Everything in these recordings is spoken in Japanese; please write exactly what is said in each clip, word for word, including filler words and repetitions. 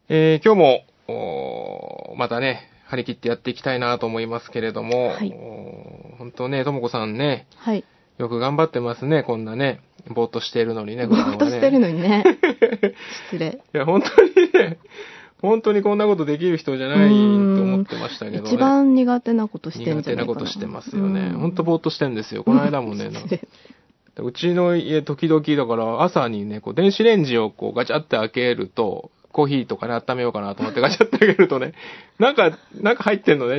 えー、今日もまたね張り切ってやっていきたいなと思いますけれども、はい、本当ね、ともこさんね、 はい、 よく頑張ってますね。こんなねぼーっとしているのにね、 ぼーっとしてるのにね失礼。 いや本当にね、本当にこんなことできる人じゃないと思ってましたけどね。 一番苦手なことしてんじゃないかな。 苦手なことしてますよね。本当ぼーっとしてんですよ。この間もね、うちの家時々だから朝にね、こう電子レンジをこうガチャって開けると、コーヒーとかね温めようかなと思ってガチャって開けるとね、なんかなんか入ってんのね。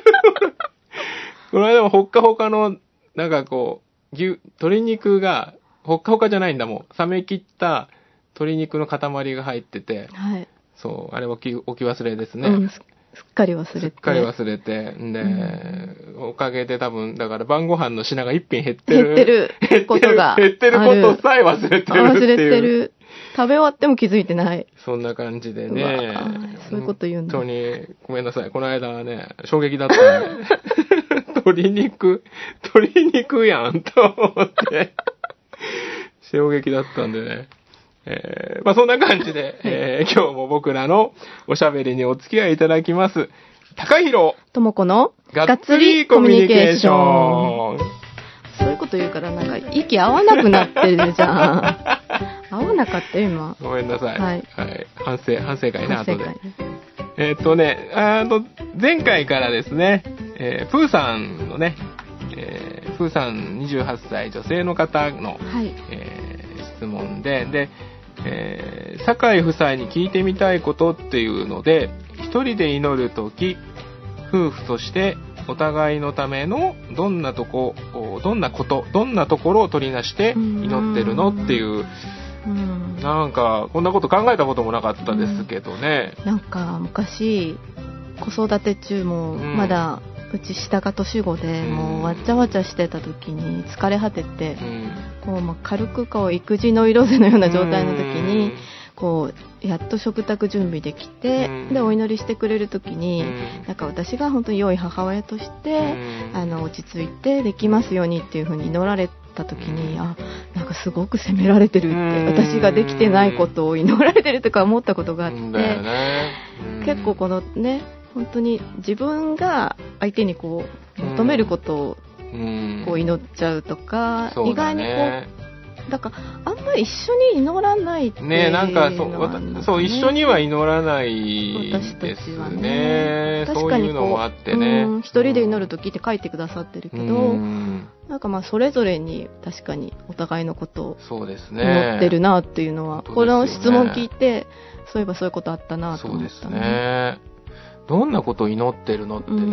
この間もほっかほかのなんかこう牛鶏肉がほっかほかじゃないんだもん。冷め切った鶏肉の塊が入ってて、 はい。 そうあれ置き置き忘れですね。 うん、すっかり忘れて。 すっかり忘れて、で、うん、おかげで多分だから晩ご飯の品が一品減ってる。 減ってることが減ってることさえ忘れてるっていう。 忘れてる。食べ終わっても気づいてない。 そんな感じでね。 そういうこと言うんだ。 本当にごめんなさい。この間はね衝撃だったんで。鶏肉鶏肉やんと思って衝撃だったんでね。えー、まあそんな感じで、えー、今日も僕らのおしゃべりにお付き合いいただきます。高弘ともこのがっつりコミュニケーション。 そういうこと言うからなんか息合わなくなってるじゃん。合わなかったよ今。 ごめんなさい。 はい。 はい、反省反省会ね後で。 ね、 えー、っとねあの前回からですね、えー、プーさんのね、えー、プーさんにじゅうはっさい女性の方の、 はい、 えー、質問でで。えー、酒井夫妻に聞いてみたいことっていうので、一人で祈るとき夫婦としてお互いのためのどんなとこどんなことどんなところを取りなして祈ってるのっていう、うん、なんかこんなこと考えたこともなかったですけどね、 うん、なんか昔子育て中もまだ、うん、うち下が年子で、うん、もうわちゃわちゃしてた時に疲れ果てて、うん、こうまあ軽くこう育児の色瀬のような状態の時に、うん、こうやっと食卓準備できて、うん、でお祈りしてくれる時に、うん、なんか私が本当に良い母親として、うん、あの落ち着いてできますようにっていう風に祈られた時に、うん、あなんかすごく責められてるって、うん、私ができてないことを祈られてるとか思ったことがあって、うんねうん、結構このね本当に自分が相手にこう求めることをこう祈っちゃうとか、うん、意外にこうだからあんまり一緒に祈らないっていうのはね、 なんかそうそう一緒には祈らないですね。私たちはね、確かにこうそういうのもあってね、 うん、一人で祈るときって書いてくださってるけど、うん、なんかまあそれぞれに確かにお互いのことを祈ってるなっていうのは、 そうですね、 この質問聞いてそういえばそういうことあったなと思った、ね、 そうですね。どんなことを祈ってるのってね、うん、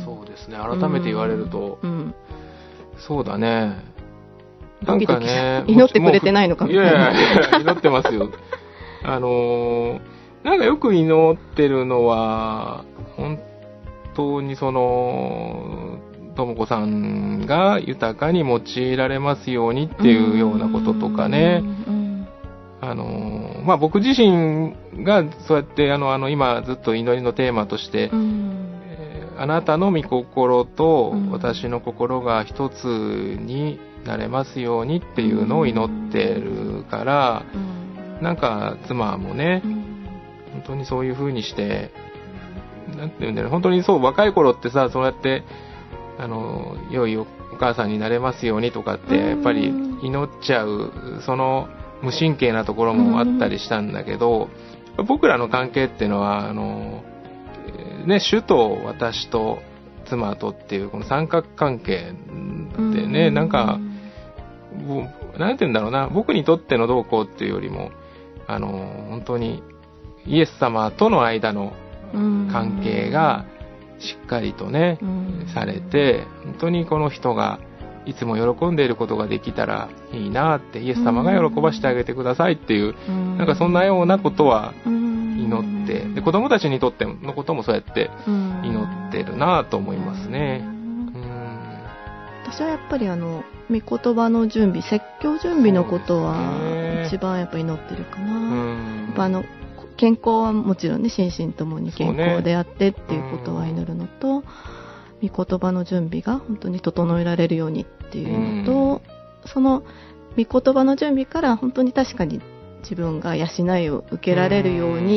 そうですね、改めて言われると、うん、そうだね、なんかね、 祈ってくれてないのかみたいな。 いやいやいや祈ってますよ。あのー、なんかよく祈ってるのは本当にそのともこさんが豊かに用いられますようにっていうようなこととかね、あのー、まあ僕自身がそうやってあのあの今ずっと祈りのテーマとして、えー、あなたの御心と私の心が一つになれますようにっていうのを祈ってるから、なんか妻もね、本当にそういう風にしてなんていうんだろう、本当にそう若い頃ってさ、そうやってあの良いお母さんになれますようにとかってやっぱり祈っちゃうその無神経なところもあったりしたんだけど、僕らの関係っていうのはあの、ね、主と私と妻とっていうこの三角関係でね、なんかなんていうんだろうな、僕にとってのどうこうっていうよりもあの本当にイエス様との間の関係がしっかりとねされて、本当にこの人がいつも喜んでいることができたらいいなって、イエス様が喜ばしてあげてくださいっていう、なんかそんなようなことは祈って、で子供たちにとってのこともそうやって祈ってるなと思いますね。 私はやっぱりあの御言葉の準備、説教準備のことは一番やっぱ祈ってるかな。やっぱあの健康はもちろんね、心身ともに健康であってっていうことは祈るのと、御言葉の準備が本当に整えられるようにっていうのと、その御言葉の準備から本当に確かに自分が養いを受けられるようにっ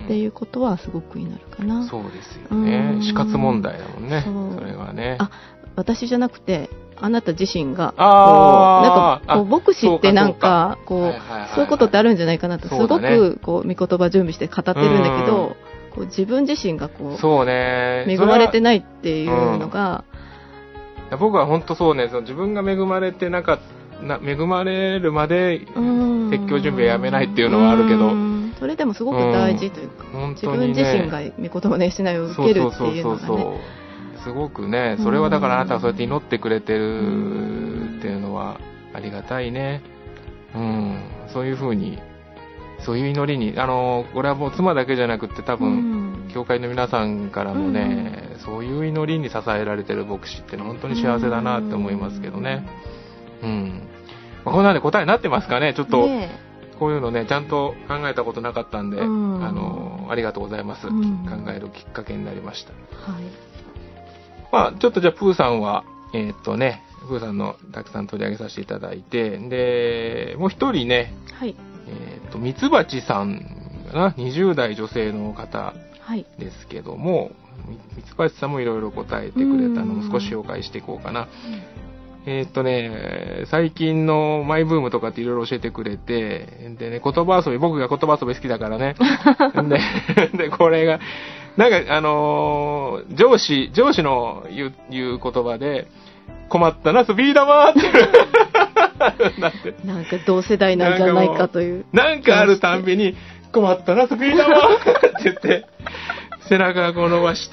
っていうことはすごくになるかな。 そうですよね。死活問題だもんね。そ, それはね。 あ、私じゃなくて、あなた自身がこうあなんかこう牧師ってなんかこう、はいはいはいはい、そういうことってあるんじゃないかなと、すごくこう御言葉準備して語ってるんだけど、こう自分自身がこうそうね恵まれてないっていうのが、 うん、僕は本当そうね、その自分が恵まれてなかな恵まれるまで説教準備はやめないっていうのはあるけど、 それでもすごく大事というか、うん、自分自身が御言葉の養いを受けるっていうのがね、 すごくね、それはだからあなたがそうやって祈ってくれてるっていうのはありがたいね。うん、そういうふうに、そういう祈りに、あの、これはもう妻だけじゃなくて多分、教会の皆さんからもね、うん、そういう祈りに支えられてる牧師ってのは本当に幸せだなって思いますけどね。うん。まあ、こんなんで答えになってますかね。ちょっと、こういうのね、ちゃんと考えたことなかったんで、うん、あの、ありがとうございます。うん、考えるきっかけになりました。 はい。 まあ、ちょっとじゃあプーさんは、えー、っとね、プーさんのたくさん取り上げさせていただいて、で、もう一人ね、 はい、 えー、っと、ミツバチさんかな、にじゅう代女性の方ですけども、はい、ミツバチさんもいろいろ答えてくれたのも少し紹介していこうかな。えー、っとね、最近のマイブームとかっていろいろ教えてくれて、でね、言葉遊び、僕が言葉遊び好きだからね。で、で、これが、なんか、あのー、上司、上司の言う、言う言葉で、困ったな、スピーダマーってなんて。なんか同世代なんじゃないかという。 なんかあるたんびに、困ったな、スピーダマーって言って、背中を伸ばして、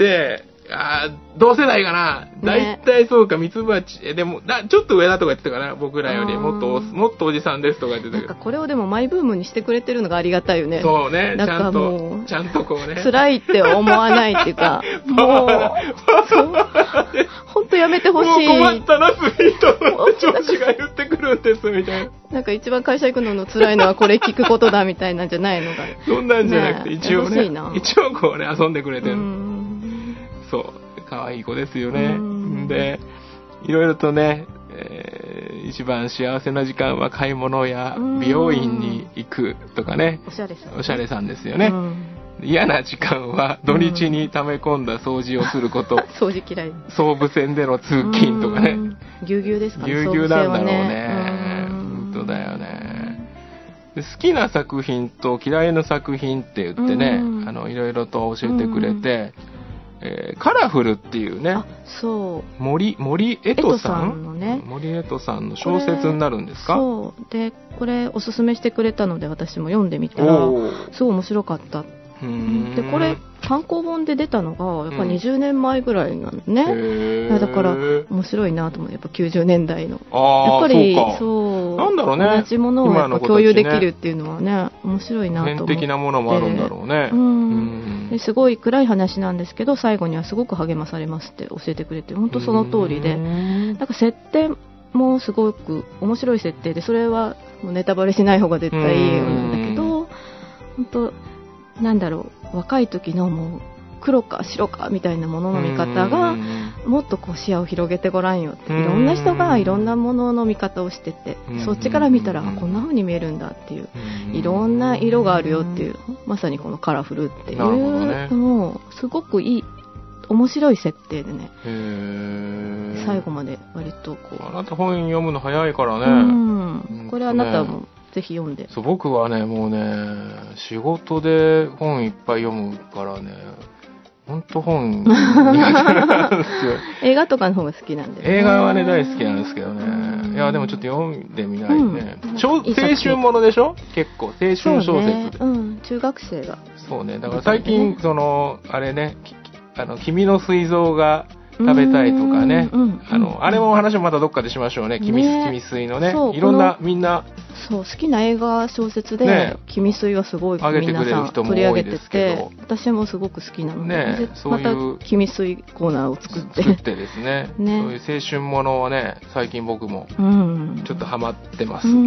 あ同世代かな、だいたいそうか、ミツバチ、えでもだちょっと上だとか言ってたかな、僕らよりもっともっとおじさんですとか言ってたけど、 なんかこれをでもマイブームにしてくれてるのがありがたいよね。 そうね、ちゃんとちゃんとこうね、 辛いって思わないっていうか、もう本当やめてほしい。もう困ったな、スピードの上司が言ってくるんですみたいな。 なんか一番会社行くのの辛いのはこれ聞くことだみたいなんじゃないのが。 そんなんじゃなくて、ね、一応ね、一応こうね遊んでくれてる。そう、可愛い子ですよね。で、いろいろとね、えー、一番幸せな時間は買い物や美容院に行くとかね。 おしゃれさん、ね。 おしゃれさんですよね。嫌な時間は土日に溜め込んだ掃除をすること。 掃除嫌い。 総武線での通勤とかね。 ぎゅうぎゅうですかね。 ぎゅうぎゅうなんだろうね。本当だよね。で好きな作品と嫌いな作品って言ってね、あのいろいろと教えてくれて。えー、カラフルっていうね、 あ、そう、 森森エトさん、 エトさんのね、 森エトさんの小説になるんですか？ そうで、これおすすめしてくれたので私も読んでみたらすごい面白かった。でこれ単行本で出たのがやっぱにじゅうねんまえぐらいなのね、うん、だから面白いなと思う。やっぱきゅうじゅうねんだいのあやっぱりそうかそうなんだろうね、 同じものをやっぱ共有できるっていうのはね面白いなと思って。 普遍的なものもあるんだろうね、 うん、ですごい暗い話なんですけど最後にはすごく励まされますって教えてくれて、本当その通りで、なんか設定もすごく面白い設定で、それはもうネタバレしない方が絶対いいんだけど、本当なんだろう、若い時のもう黒か白かみたいなものの見方がもっとこう視野を広げてごらんよって、いろんな人がいろんなものの見方をしてて、そっちから見たらこんな風に見えるんだっていう、いろんな色があるよっていう、まさにこのカラフルっていうのをすごくいい面白い設定でね、 へ最後まで割とこう。 あなた本読むの早いからね、 うんこれあなたもぜひ読んで。 そう僕はねもうね仕事で本いっぱい読むからね、本当本苦手なんですよ。 映画とかの方が好きなんで、ね、 映画はね大好きなんですけどね。いやでもちょっと読んでみないね、うん、青春ものでしょ、結構青春小説で、ねうん、中学生がそうね、だから最近そのあれね、あの君の膵臓が食べたいとかね、うんうん、あのあれも話もまたどっかでしましょうね。君水のね、いろんなみんなそう好きな映画小説で、ね、君水はすごい皆さん取り上げてて、私もすごく好きなので、ね、そういうまた君水コーナーを作って作ってですね、ねそういう青春ものをね最近僕もちょっとハマってます。うん、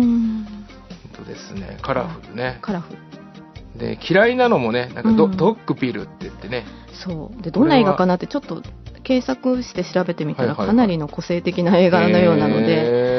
とですね、カラフルね、 カラフルで嫌いなのもね、なんか ド,、うん、ドッグピルって言ってね、 そうでどんな映画かなってちょっと検索して調べてみたらかなりの個性的な映画のようなので、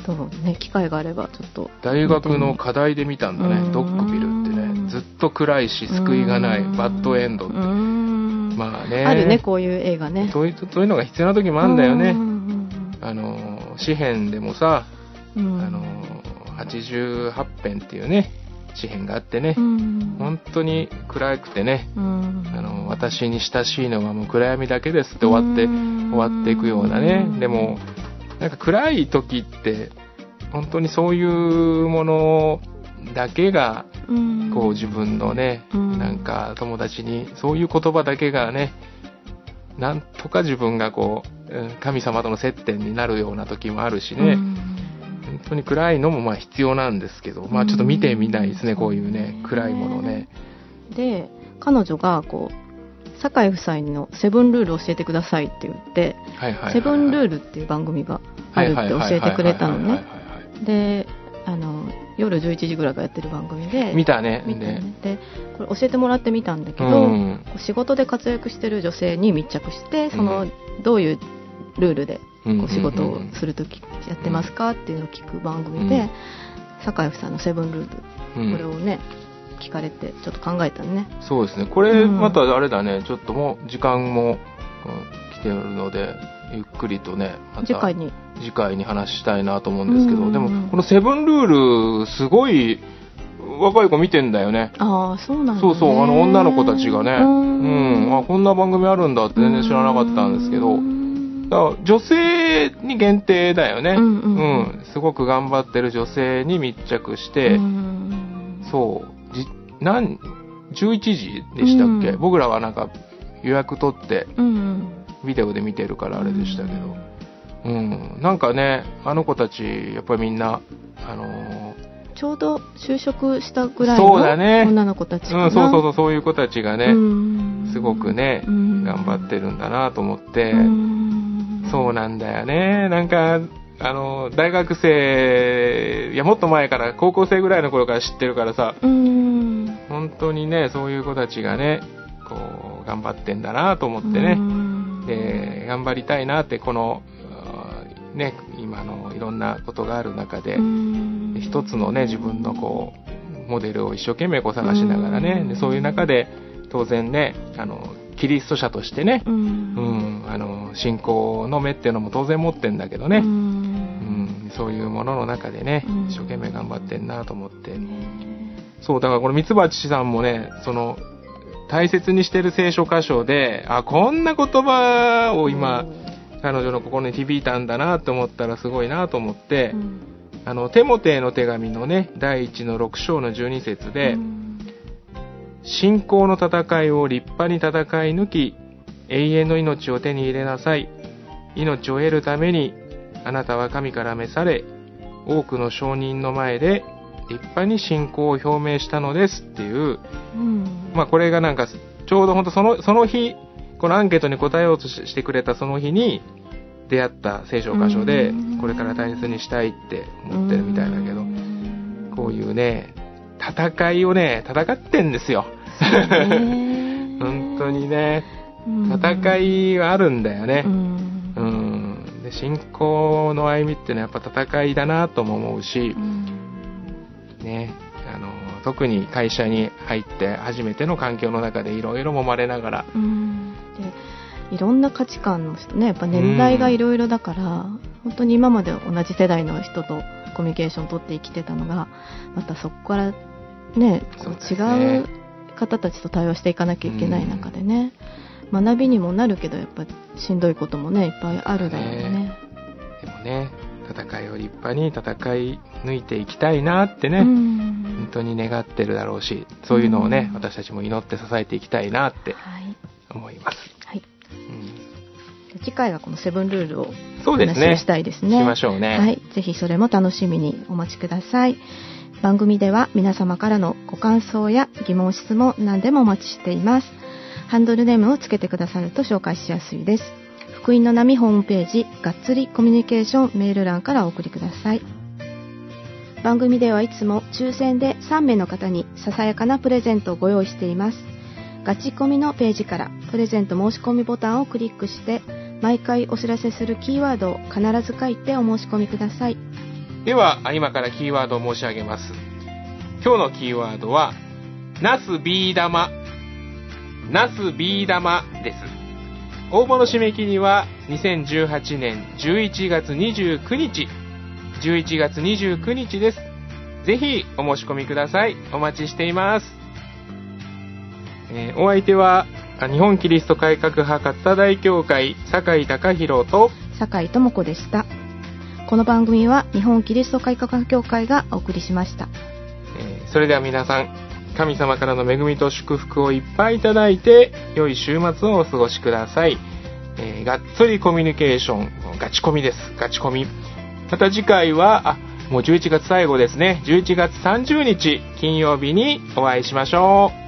どうね、機会があればちょっと大学の課題で見たんだね。ドッグビルってね、ずっと暗いし救いがないバッドエンドって、まあね、 あるね、こういう映画ね。 そういう、そういうのが必要な時もあるんだよね。あの詩編でもさ、あのはちじゅうはち編っていうね詩編があってね、本当に暗くてね、あの私に親しいのはもう暗闇だけですって終わって終わっていくようなね。でもなんか暗い時って本当にそういうものだけがこう自分のね、なんか友達にそういう言葉だけがね、なんとか自分がこう神様との接点になるような時もあるしね、本当に暗いのもまあ必要なんですけど、まあちょっと見てみたいですね、こういうね暗いものね。 で彼女がこう酒井夫妻のセブンルール教えてくださいって言って、セブンルールっていう番組があるって教えてくれたのね。で、あの夜じゅういちじぐらいからやってる番組で見たね。 見たね。でこれ教えてもらってみたんだけど、うん、仕事で活躍してる女性に密着して、その、うん、どういうルールでこう仕事をするときやってますかっていうのを聞く番組で、うん、酒井夫妻のセブンルール、うん、これをね聞かれてちょっと考えたね。 そうですね。これまたあれだね、ちょっともう時間も、うん、来てるのでゆっくりとね、また次回に次回に話したいなと思うんですけど、でもこのセブンルールすごい若い子見てんだよね。 ああ、そうなんだね。 そうそう、あの女の子たちがね、うん、あこんな番組あるんだって全然知らなかったんですけど、だから女性に限定だよね。うん、うんうん、すごく頑張ってる女性に密着して、そうじなんじゅういちじでしたっけ、うん、僕らはなんか予約取ってビデオで見てるからあれでしたけど、うん、なんかねあの子たちやっぱりみんなあのー、 ちょうど就職したぐらいの女の子たちかな。 そうだね、うん、そうそうそうそういう子たちがねすごくね頑張ってるんだなと思って、そうなんだよね。なんかあの大学生いやもっと前から高校生ぐらいの頃から知ってるからさ、うん本当にねそういう子たちがねこう頑張ってんだなと思ってね、で頑張りたいなってこのね今のいろんなことがある中で一つのね自分のこうモデルを一生懸命こう探しながらね、でそういう中で当然ねあのキリスト者としてね、うん、あの信仰の目っていうのも当然持ってんだけどね、うん、そういうものの中でね一生懸命頑張ってんなと思って、そうだからこのミツバチさんもねその大切にしてる聖書箇所であこんな言葉を今彼女の心に響いたんだなと思ったらすごいなと思って、うん、あのテモテへの手紙のねだいいちのろく章のじゅうに節で、うん、信仰の戦いを立派に戦い抜き永遠の命を手に入れなさい。命を得るためにあなたは神から召され多くの証人の前で立派に信仰を表明したのですっていう、うん、まあこれがなんかちょうど本当そのその日このアンケートに答えようとしてくれたその日に出会った聖書箇所でこれから大切にしたいって思ってるみたいだけど、こういうね戦いをね戦ってんですよ本当にね戦いはあるんだよね、うんうん、で信仰の歩みってのはやっぱ戦いだなとも思うし、ね、あの特に会社に入って初めての環境の中でいろいろ揉まれながら、 うんでいろんな価値観の人ねやっぱ年代がいろいろだから、うん、本当に今まで同じ世代の人とコミュニケーションを取って生きてたのがまたそこからねこう違う方たちと対話していかなきゃいけない中でね、うん、学びにもなるけどやっぱしんどいこともねいっぱいあるだろうね。 でもね戦いを立派に戦い抜いていきたいなってね、うん、本当に願ってるだろうしそういうのをね、うん、私たちも祈って支えていきたいなって思います、 はいはいうん、次回はこのセブンルールをお話ししたいですね。 しましょうね、 はい、ぜひそれも楽しみにお待ちください。番組では皆様からのご感想や疑問質問何でもお待ちしています。ハンドルネームをつけてくださると紹介しやすいです。福音の波ホームページがっつりコミュニケーションメール欄からお送りください。番組ではいつも抽選でさんめいの方にささやかなプレゼントをご用意しています。ガチコミのページからプレゼント申し込みボタンをクリックして毎回お知らせするキーワードを必ず書いてお申し込みください。 では今からキーワードを申し上げます。今日のキーワードはナスビー玉、ナスビー玉です。応募の締め切りはにせんじゅうはちねんじゅういちがつにじゅうくにちじゅういちがつにじゅうくにちです。ぜひお申し込みください。お待ちしています。えー、お相手は日本キリスト改革派勝田大教会酒井貴弘と酒井智子でした。この番組は日本キリスト改革派教会がお送りしました。 えー、それでは皆さん、神様からの恵みと祝福をいっぱいいただいて良い週末をお過ごしください。えー、がっつりコミュニケーション、ガチコミです。ガチコミ。また次回はあもうじゅういちがつ最後ですね。じゅういちがつさんじゅうにち金曜日にお会いしましょう。